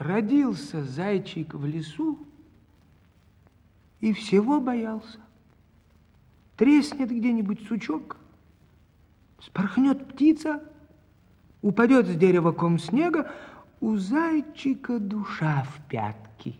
Родился зайчик в лесу и всего боялся. Треснет где-нибудь сучок, спорхнет птица, упадет с дерева ком снега, у зайчика душа в пятки.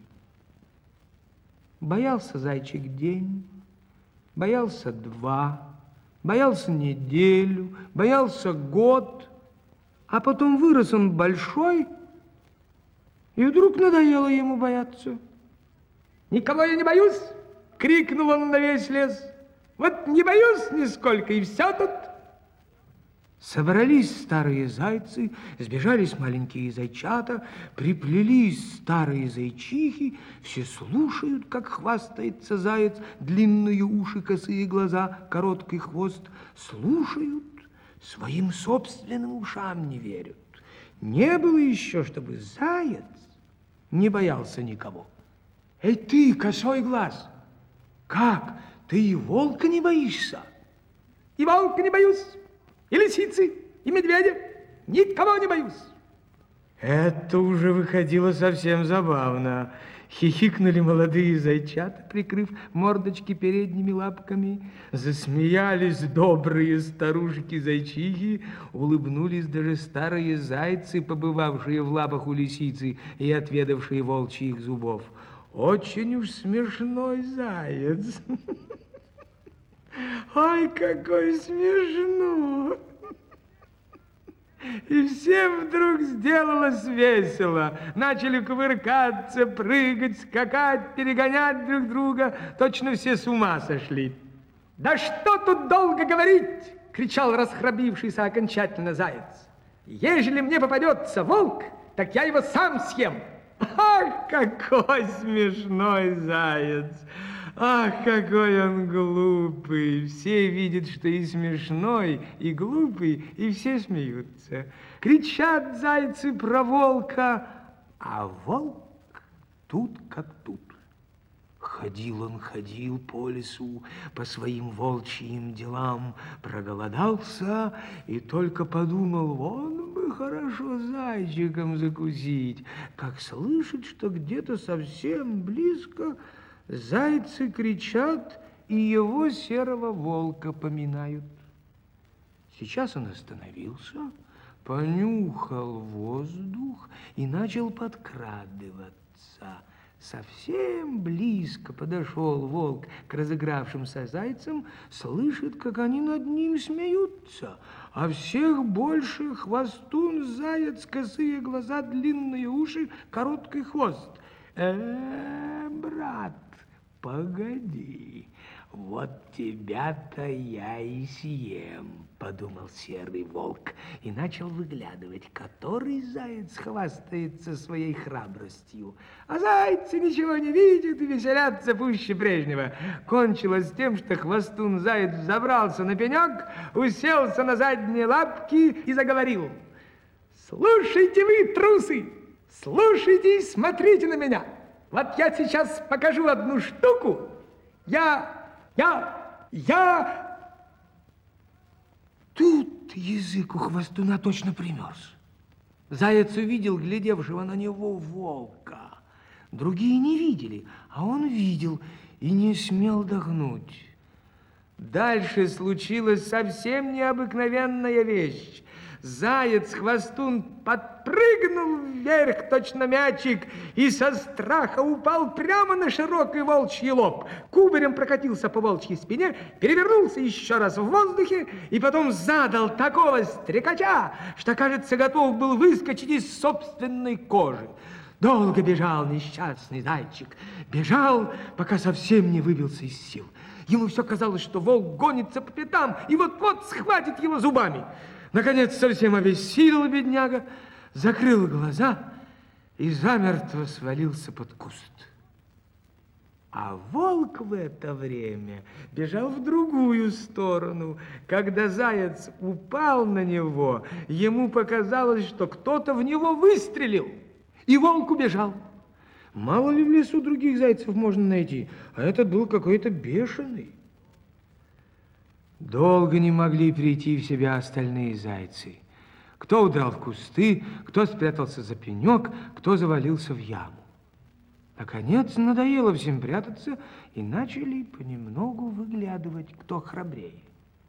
Боялся зайчик день, боялся два, боялся неделю, боялся год, а потом вырос он большой, и вдруг надоело ему бояться. «Никого я не боюсь!» — крикнул он на весь лес. «Вот не боюсь нисколько, и все тут!» Собрались старые зайцы, сбежались маленькие зайчата, приплелись старые зайчихи, все слушают, как хвастается заяц, длинные уши, косые глаза, короткий хвост. Слушают, своим собственным ушам не верят. Не было еще, чтобы заяц не боялся никого. Эй ты, косой глаз, как, ты и волка не боишься? И волка не боюсь. И лисицы, и медведя. Никого не боюсь. Это уже выходило совсем забавно. Хихикнули молодые зайчата, прикрыв мордочки передними лапками. Засмеялись добрые старушки-зайчихи. Улыбнулись даже старые зайцы, побывавшие в лапах у лисицы и отведавшие волчьих зубов. Очень уж смешной заяц. Ай, какой смешно! И всем вдруг сделалось весело. Начали кувыркаться, прыгать, скакать, перегонять друг друга. Точно все с ума сошли. «Да что тут долго говорить!» — кричал расхрабрившийся окончательно заяц. «Ежели мне попадется волк, так я его сам съем!» Ах, какой смешной заяц! Ах, какой он глупый! Все видят, что и смешной, и глупый, и все смеются. Кричат зайцы про волка, а волк тут как тут. Ходил он, ходил по лесу, по своим волчьим делам, проголодался и только подумал, вон бы хорошо зайчиком закусить, как слышит, что где-то совсем близко зайцы кричат и его серого волка поминают. Сейчас он остановился, понюхал воздух и начал подкрадываться. Совсем близко подошел волк к разыгравшимся зайцам, слышит, как они над ним смеются, а всех больше хвостун, заяц, косые глаза, длинные уши, короткий хвост. Брат, погоди, вот тебя-то я и съем, подумал серый волк и начал выглядывать, который заяц хвастается своей храбростью. А зайцы ничего не видят и веселятся пуще прежнего. Кончилось тем, что хвостун заяц забрался на пенек, уселся на задние лапки и заговорил. Слушайте вы, трусы, слушайте и смотрите на меня. Вот я сейчас покажу одну штуку. Тут язык у хвостуна точно примерз. Заяц увидел глядевшего на него волка. Другие не видели, а он видел и не смел догнуть. Дальше случилась совсем необыкновенная вещь. Заяц-хвостун подпрыгнул вверх, точно мячик, и со страха упал прямо на широкий волчий лоб. Кубарем прокатился по волчьей спине, перевернулся еще раз в воздухе и потом задал такого стрекача, что, кажется, готов был выскочить из собственной кожи. Долго бежал несчастный зайчик. Бежал, пока совсем не выбился из сил. Ему все казалось, что волк гонится по пятам и вот-вот схватит его зубами. Наконец, совсем обессилел бедняга, закрыл глаза и замертво свалился под куст. А волк в это время бежал в другую сторону. Когда заяц упал на него, ему показалось, что кто-то в него выстрелил, и волк убежал. Мало ли в лесу других зайцев можно найти, а этот был какой-то бешеный. Долго не могли прийти в себя остальные зайцы. Кто удрал в кусты, кто спрятался за пенек, кто завалился в яму. Наконец, надоело всем прятаться, и начали понемногу выглядывать, кто храбрее.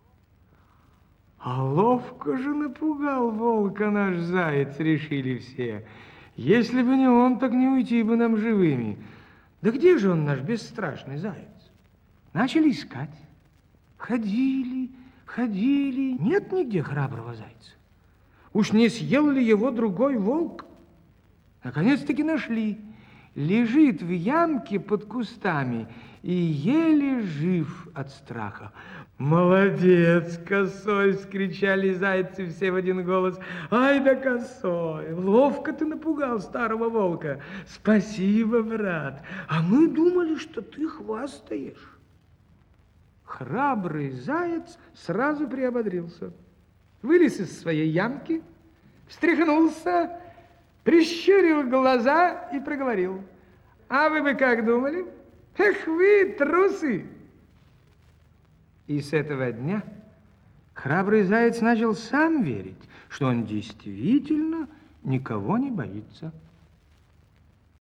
А ловко же напугал волка наш заяц, решили все. Если бы не он, так не уйти бы нам живыми. Да где же он, наш бесстрашный заяц? Начали искать. Ходили, ходили. Нет нигде храброго зайца. Уж не съел ли его другой волк? Наконец-таки нашли. Лежит в ямке под кустами и еле жив от страха. «Молодец, Косой!» — вскричали зайцы все в один голос. «Ай да, Косой! Ловко ты напугал старого волка! Спасибо, брат! А мы думали, что ты хвастаешь!» Храбрый заяц сразу приободрился. Вылез из своей ямки, встряхнулся, прищурил глаза и проговорил: «А вы бы как думали? Эх вы, трусы!» И с этого дня храбрый заяц начал сам верить, что он действительно никого не боится.